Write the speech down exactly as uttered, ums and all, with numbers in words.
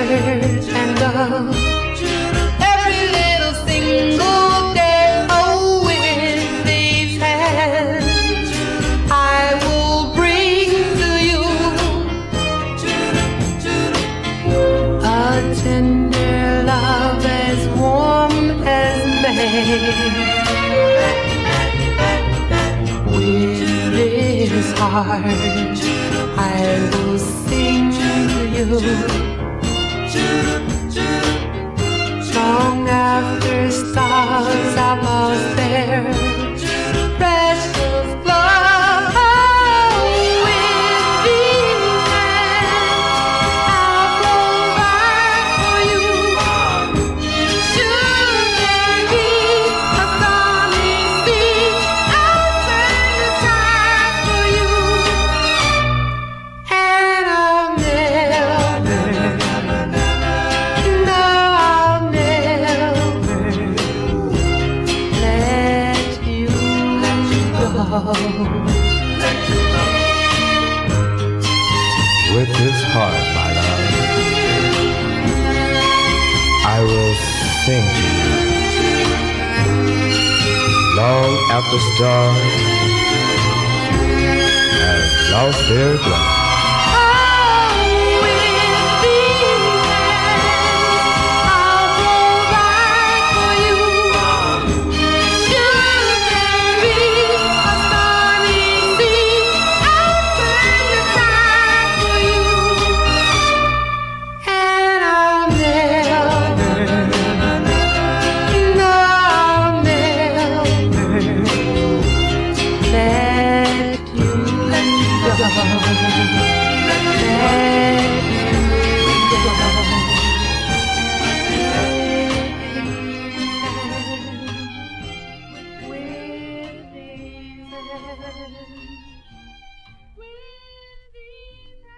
and love. Every little single day, oh, with these hands, I will bring to you a tender love as warm as May. With this heart, I will sing to you. Long after stars have lost their precious love, with these hands I'll provide for you. Should there be a stormy sea, I'll turn the tide for you, and I'll never, no, I'll never let you go. With this heart, my love, I will sing to you. Long after stars have lost their glow, let